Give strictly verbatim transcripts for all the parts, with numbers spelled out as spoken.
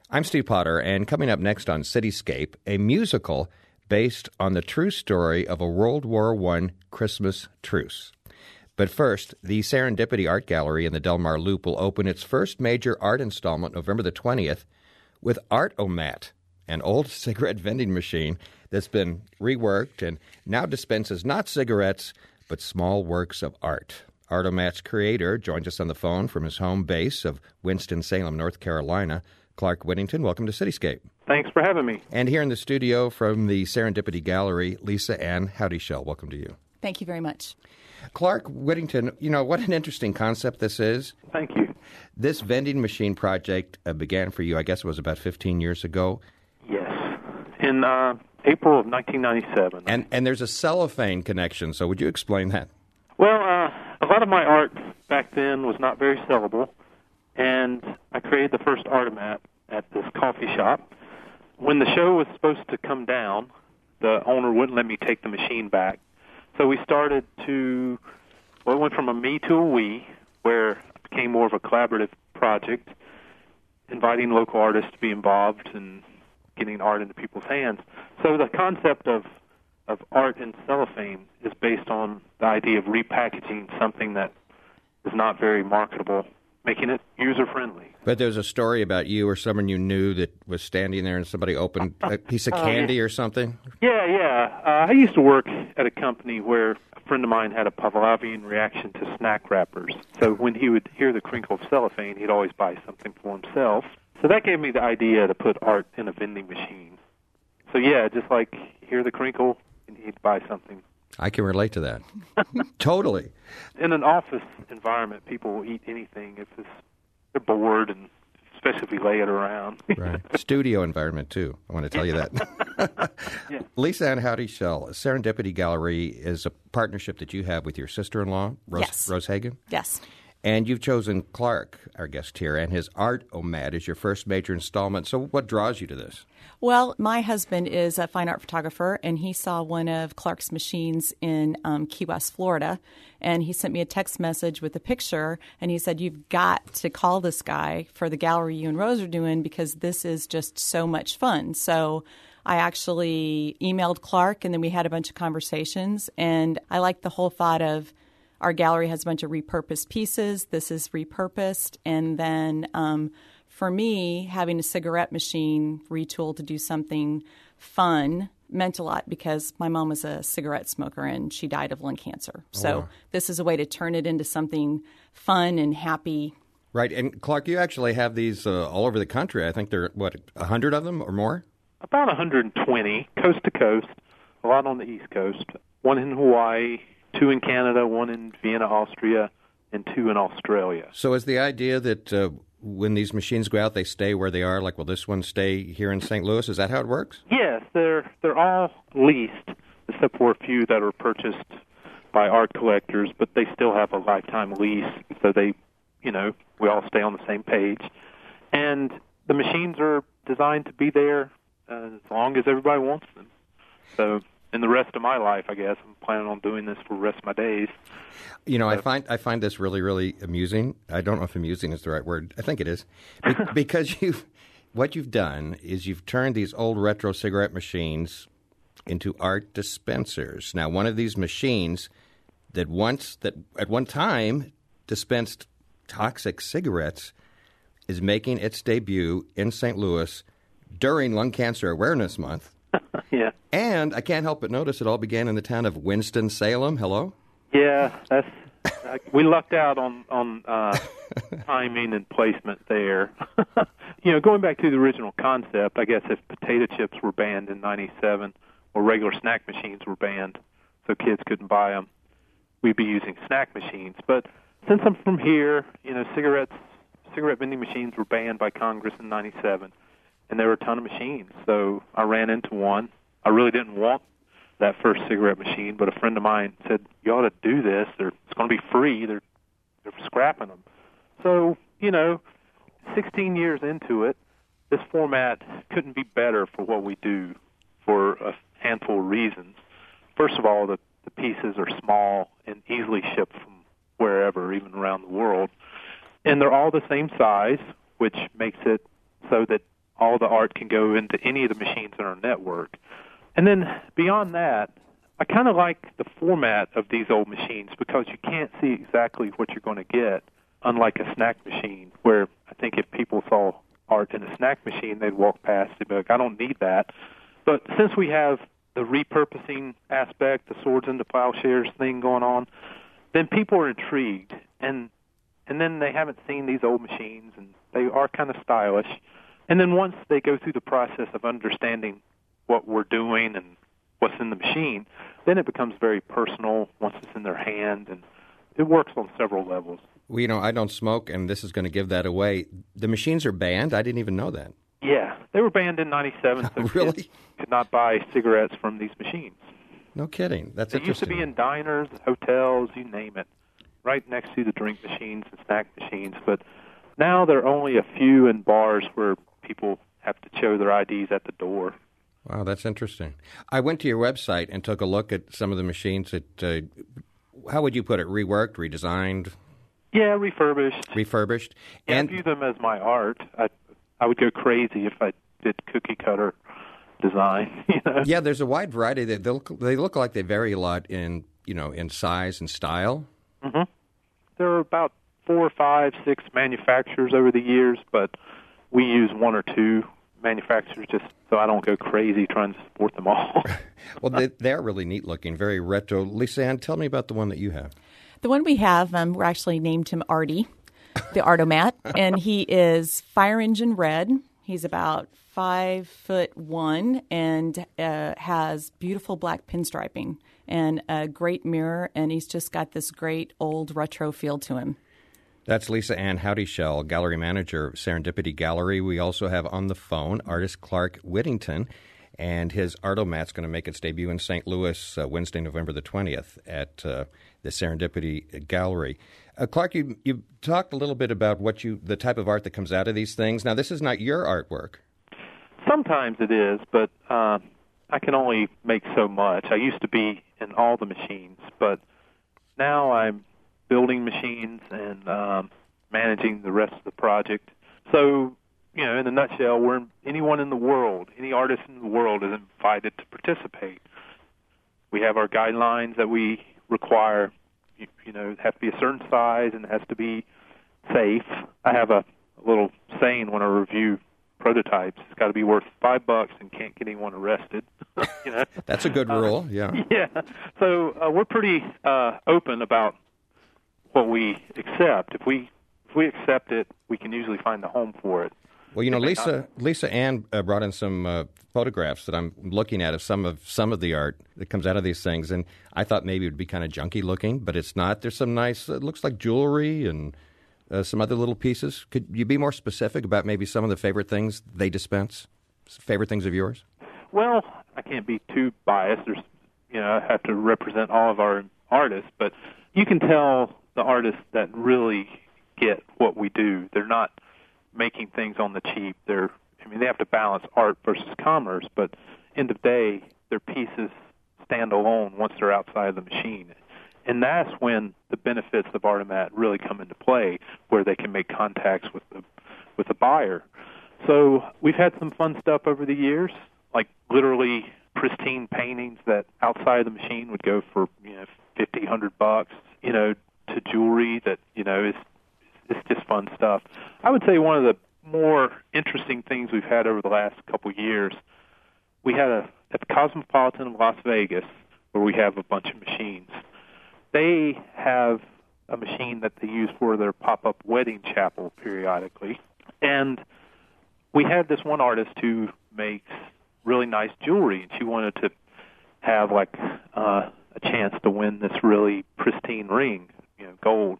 I'm Steve Potter, and coming up next on Cityscape, a musical based on the true story of a World War One Christmas truce. But first, the Serendipity Art Gallery in the Del Mar Loop will open its first major art installment November the twentieth with Art-O-Mat, an old cigarette vending machine that's been reworked and now dispenses not cigarettes, but small works of art. Art-O-Mat's creator joins us on the phone from his home base of Winston-Salem, North Carolina. Clark Whittington, welcome to Cityscape. Thanks for having me. And here in the studio from the Serendipity Gallery, Lisa Ann Howdy-Shell. Welcome to you. Thank you very much. Clark Whittington, you know, what an interesting concept this is. Thank you. This vending machine project uh, began for you, I guess it was about fifteen years ago. Yes, in uh, April of nineteen ninety-seven. And and there's a cellophane connection, so would you explain that? Well, uh, a lot of my art back then was not very sellable, and I created the first Art-O-Mat at this coffee shop. When the show was supposed to come down, the owner wouldn't let me take the machine back. So we started to, well, it went from a me to a we, where it became more of a collaborative project, inviting local artists to be involved and getting art into people's hands. So the concept of, of art in cellophane is based on the idea of repackaging something that is not very marketable, making it user-friendly. But there's a story about you or someone you knew that was standing there and somebody opened a piece of candy uh, or something? Yeah, yeah. Uh, I used to work at a company where a friend of mine had a Pavlovian reaction to snack wrappers. So when he would hear the crinkle of cellophane, he'd always buy something for himself. So that gave me the idea to put art in a vending machine. So yeah, just like hear the crinkle, and he'd buy something. I can relate to that. Totally. In an office environment, people will eat anything if it's, they're bored, and especially if we lay it around. Right. Studio environment, too. I want to tell you that. Yeah. Lisa Ann Howdy-Shell, Serendipity Gallery is a partnership that you have with your sister-in-law, Rose, yes. Rose Hagen? Yes. And you've chosen Clark, our guest here, and his Art-O-Mat is your first major installment. So what draws you to this? Well, my husband is a fine art photographer, and he saw one of Clark's machines in um, Key West, Florida, and he sent me a text message with a picture, and he said, you've got to call this guy for the gallery you and Rose are doing because this is just so much fun. So I actually emailed Clark, and then we had a bunch of conversations, and I liked the whole thought of our gallery has a bunch of repurposed pieces. This is repurposed. And then um, for me, having a cigarette machine retooled to do something fun meant a lot because my mom was a cigarette smoker and she died of lung cancer. So oh, wow. This is a way to turn it into something fun and happy. Right. And Clark, you actually have these uh, all over the country. I think there are, what, one hundred of them or more? About one hundred twenty, coast to coast, a lot on the East Coast, one in Hawaii, two in Canada, one in Vienna, Austria, and two in Australia. So is the idea that uh, when these machines go out, they stay where they are? Like, will this one stay here in Saint Louis? Is that how it works? Yes, they're they're all leased, except for a few that are purchased by art collectors, but they still have a lifetime lease, so they, you know, we all stay on the same page. And the machines are designed to be there uh, as long as everybody wants them. So in the rest of my life, I guess, I'm planning on doing this for the rest of my days. You know, so. I find I find this really, really amusing. I don't know if amusing is the right word. I think it is. Be- because you've, what you've done is you've turned these old retro cigarette machines into art dispensers. Now, one of these machines that once, that at one time dispensed toxic cigarettes is making its debut in Saint Louis during Lung Cancer Awareness Month. Yeah. And I can't help but notice it all began in the town of Winston-Salem. Hello? Yeah, that's uh, we lucked out on, on uh, timing and placement there. You know, going back to the original concept, I guess if potato chips were banned in ninety-seven or regular snack machines were banned so kids couldn't buy them, we'd be using snack machines. But since I'm from here, you know, cigarettes, cigarette vending machines were banned by Congress in ninety-seven. And there were a ton of machines. So I ran into one. I really didn't want that first cigarette machine, but a friend of mine said, you ought to do this. They're, it's going to be free. They're, they're scrapping them. So, you know, sixteen years into it, this format couldn't be better for what we do for a handful of reasons. First of all, the, the pieces are small and easily shipped from wherever, even around the world. And they're all the same size, which makes it so that all the art can go into any of the machines in our network. And then beyond that, I kind of like the format of these old machines because you can't see exactly what you're going to get, unlike a snack machine, where I think if people saw art in a snack machine, they'd walk past and be like, I don't need that. But since we have the repurposing aspect, the swords into plowshares thing going on, then people are intrigued. And and then they haven't seen these old machines, and they are kind of stylish. And then once they go through the process of understanding what we're doing and what's in the machine, then it becomes very personal once it's in their hand, and it works on several levels. Well, you know, I don't smoke, and this is going to give that away. The machines are banned? I didn't even know that. Yeah, they were banned in ninety-seven, so really? kids could not buy cigarettes from these machines. No kidding. That's they interesting. They used to be in diners, hotels, you name it, right next to the drink machines and snack machines. But now there are only a few in bars where people have to show their I Ds at the door. Wow, that's interesting. I went to your website and took a look at some of the machines that, uh, how would you put it, reworked, redesigned? Yeah, refurbished. Refurbished. Yeah, and I view them as my art. I, I would go crazy if I did cookie cutter design. You know? Yeah, there's a wide variety. They, they, look, they look like they vary a lot in, you know, in size and style. Mm-hmm. There are about four, five, six manufacturers over the years, but we use one or two manufacturers just so I don't go crazy trying to support them all. Well, they, they're really neat looking, very retro. Lisa Ann, tell me about the one that you have. The one we have, um, we're actually named him Artie, the Artomat, and he is fire engine red. He's about five foot one and uh, has beautiful black pinstriping and a great mirror, and he's just got this great old retro feel to him. That's Lisa Ann Howdyshell, gallery manager of Serendipity Gallery. We also have on the phone artist Clark Whittington, and his Artomat's going to make its debut in Saint Louis uh, Wednesday, November the twentieth at uh, the Serendipity Gallery. Uh, Clark, you you talked a little bit about what you the type of art that comes out of these things. Now, this is not your artwork. Sometimes it is, but uh, I can only make so much. I used to be in all the machines, but now I'm building machines and um, managing the rest of the project. So, you know, in a nutshell, we're anyone in the world, any artist in the world is invited to participate. We have our guidelines that we require. You, you know, it has to be a certain size and it has to be safe. I have a, a little saying when I review prototypes: it's got to be worth five bucks and can't get anyone arrested. You know, that's a good rule. Uh, yeah. Yeah. So uh, we're pretty uh, open about what we accept. If we if we accept it, we can usually find a home for it. Well, you know, Lisa Lisa Ann uh, brought in some uh, photographs that I'm looking at of some of some of the art that comes out of these things, and I thought maybe it would be kind of junky looking, but it's not. There's some nice, it looks like jewelry and uh, some other little pieces. Could you be more specific about maybe some of the favorite things they dispense? Favorite things of yours? Well, I can't be too biased. There's, you know, I have to represent all of our artists, but you can tell the artists that really get what we do. They're not making things on the cheap. They're, I mean, they have to balance art versus commerce, but end of day, their pieces stand alone once they're outside of the machine. And that's when the benefits of Artomat really come into play, where they can make contacts with the with the buyer. So we've had some fun stuff over the years, like literally pristine paintings that outside of the machine would go for, you know, fifty, a hundred bucks, you know, to jewelry that, you know, is it's just fun stuff. I would say one of the more interesting things we've had over the last couple of years, we had a at the Cosmopolitan of Las Vegas, where we have a bunch of machines. They have a machine that they use for their pop-up wedding chapel periodically. And we had this one artist who makes really nice jewelry, and she wanted to have like uh, a chance to win this really pristine ring, you know, gold,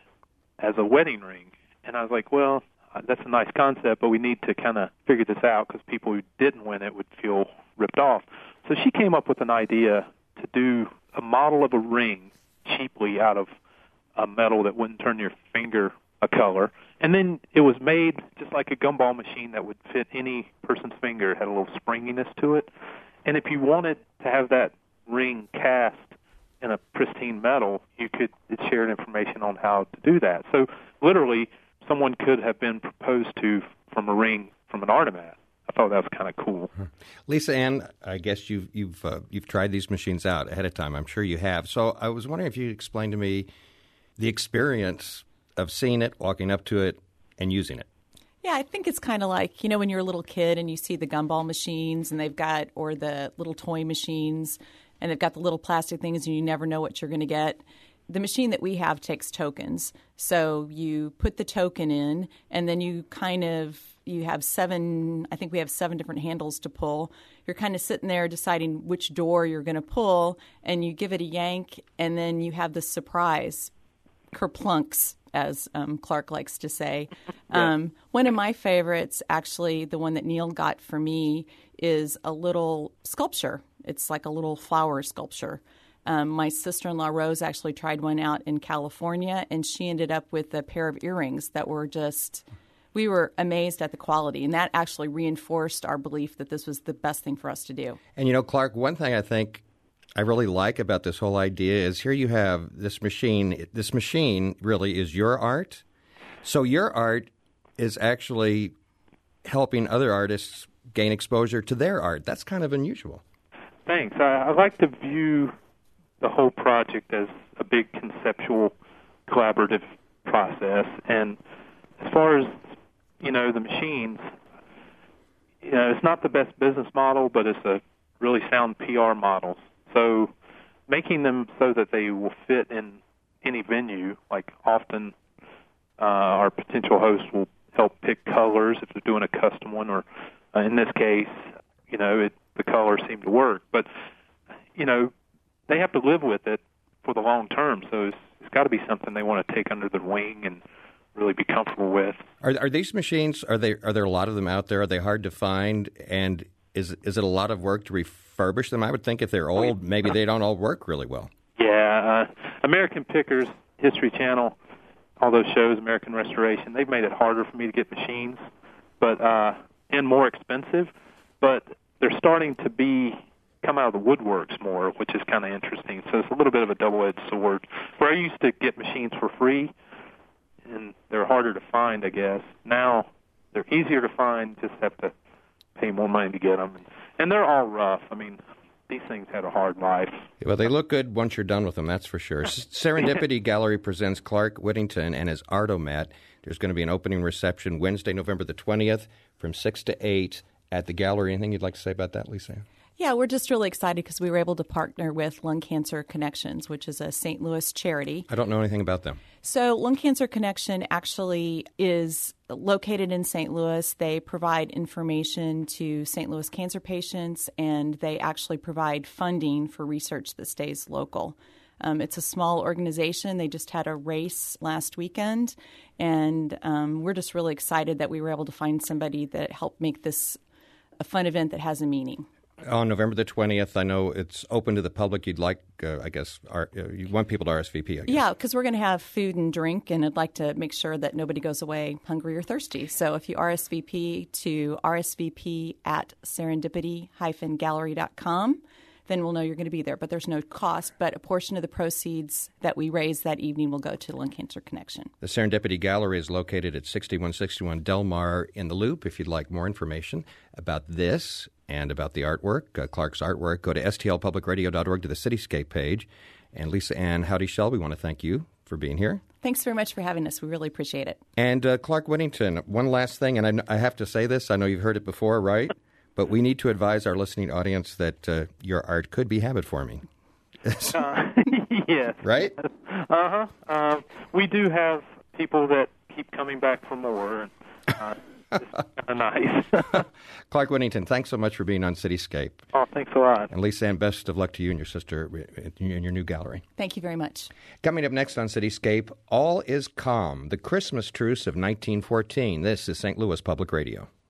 as a wedding ring. And I was like, well, that's a nice concept, but we need to kind of figure this out because people who didn't win it would feel ripped off. So she came up with an idea to do a model of a ring cheaply out of a metal that wouldn't turn your finger a color. And then it was made just like a gumball machine that would fit any person's finger. It had a little springiness to it. And if you wanted to have that ring cast in a pristine metal, you could it shared information on how to do that. So literally, someone could have been proposed to from a ring from an Artomat. I thought that was kind of cool. Lisa Ann, I guess you've you've uh, you've tried these machines out ahead of time. I'm sure you have. So I was wondering if you'd explain to me the experience of seeing it, walking up to it, and using it. Yeah, I think it's kind of like, you know, when you're a little kid and you see the gumball machines and they've got, or the little toy machines, and they've got the little plastic things and you never know what you're going to get. The machine that we have takes tokens. So you put the token in, and then you kind of, you have seven, I think we have seven different handles to pull. You're kind of sitting there deciding which door you're going to pull, and you give it a yank, and then you have the surprise, kerplunks, as um, Clark likes to say. Yeah. Um, one of my favorites, actually, the one that Neil got for me, is a little sculpture. It's like a little flower sculpture. Um, my sister-in-law, Rose, actually tried one out in California, and she ended up with a pair of earrings that were just, we were amazed at the quality. And that actually reinforced our belief that this was the best thing for us to do. And, you know, Clark, one thing I think I really like about this whole idea is here you have this machine. This machine really is your art. So your art is actually helping other artists gain exposure to their art. That's kind of unusual. Thanks. I, I like to view the whole project as a big conceptual, collaborative process. And as far as, you know, the machines, you know, it's not the best business model, but it's a really sound P R model. So making them so that they will fit in any venue, like often uh, our potential hosts will help pick colors if they're doing a custom one, or uh, in this case, you know, it, the colors seem to work. But, you know, they have to live with it for the long term, so it's, it's got to be something they want to take under their wing and really be comfortable with. Are, are these machines, are they are there a lot of them out there? Are they hard to find? And is is it a lot of work to refurbish them? I would think if they're old, maybe they don't all work really well. Yeah. Uh, American Pickers, History Channel, all those shows, American Restoration, they've made it harder for me to get machines, but uh, and more expensive. But they're starting to be come out of the woodworks more, which is kind of interesting. So it's a little bit of a double-edged sword. Where I used to get machines for free, and they're harder to find, I guess. Now they're easier to find, just have to pay more money to get them. And, and they're all rough. I mean, these things had a hard life. Well, they look good once you're done with them, that's for sure. Serendipity Gallery presents Clark Whittington and his Artomat. There's going to be an opening reception Wednesday, November the twentieth from six to eight at the gallery. Anything you'd like to say about that, Lisa? Yeah, we're just really excited because we were able to partner with Lung Cancer Connections, which is a Saint Louis charity. I don't know anything about them. So Lung Cancer Connection actually is located in Saint Louis. They provide information to Saint Louis cancer patients, and they actually provide funding for research that stays local. Um, it's a small organization. They just had a race last weekend, and um, we're just really excited that we were able to find somebody that helped make this a fun event that has a meaning. On November the twentieth, I know it's open to the public. You'd like, uh, I guess, R- uh, you want people to R S V P, I guess. Yeah, because we're going to have food and drink, and I'd like to make sure that nobody goes away hungry or thirsty. So if you R S V P to R S V P at serendipity dash gallery dot com, then we'll know you're going to be there. But there's no cost, but a portion of the proceeds that we raise that evening will go to Lung Cancer Connection. The Serendipity Gallery is located at sixty-one sixty-one Del Mar in the Loop. If you'd like more information about this and about the artwork, uh, Clark's artwork, go to S T L public radio dot org to the Cityscape page. And Lisa Ann Howdy-Shell, we want to thank you for being here. Thanks very much for having us. We really appreciate it. And uh, Clark Whittington, one last thing, and I, I have to say this. I know you've heard it before, right? But we need to advise our listening audience that uh, your art could be habit forming. uh, yes. Right? Uh-huh. Uh, we do have people that keep coming back for more. And, uh, it's kind of nice. Clark Whittington, thanks so much for being on Cityscape. Oh, thanks a lot. And Lisa Ann, best of luck to you and your sister in your new gallery. Thank you very much. Coming up next on Cityscape, All is Calm, the Christmas Truce of nineteen fourteen. This is Saint Louis Public Radio.